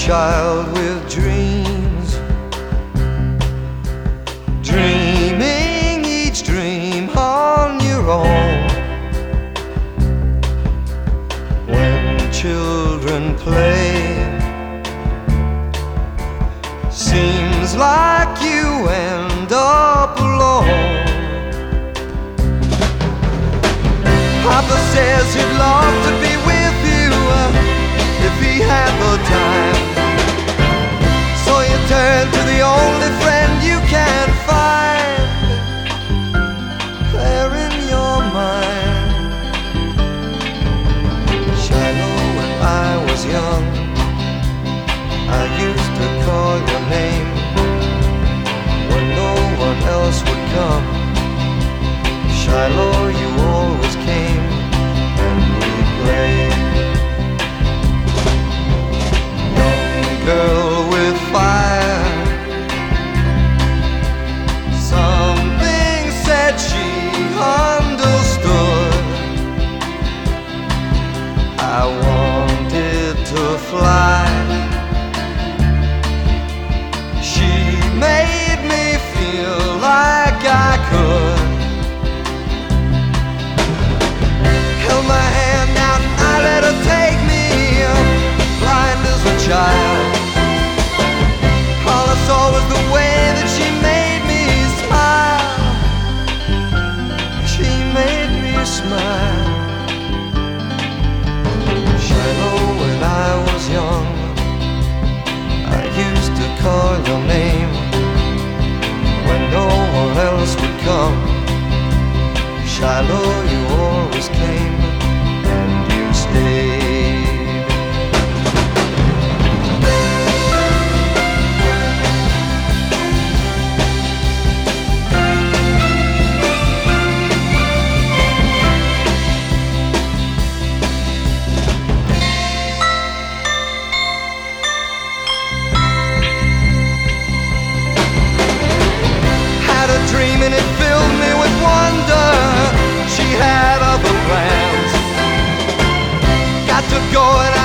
child with dreams, dreaming each dream on your own. When children play, seems like you end up alone. Papa says he'd love to be with you if he had the time. So you turn to the only friend you can find there in your mind. Shiloh, when I was young, I used to call your name when no one else would come. Shiloh, you always came and we played. Young girl with fire, something said she understood. I wanted to fly. She made me feel like I could. Held my hand out and I let her take me, blind as a child. All I saw was the way that she made me smile. She made me smile. Shiloh, when I was young, I used to call your name when no one else would come. Shiloh, you always came and you stayed. Had a dream and it filled me with wonder. She had other plans. Got to go and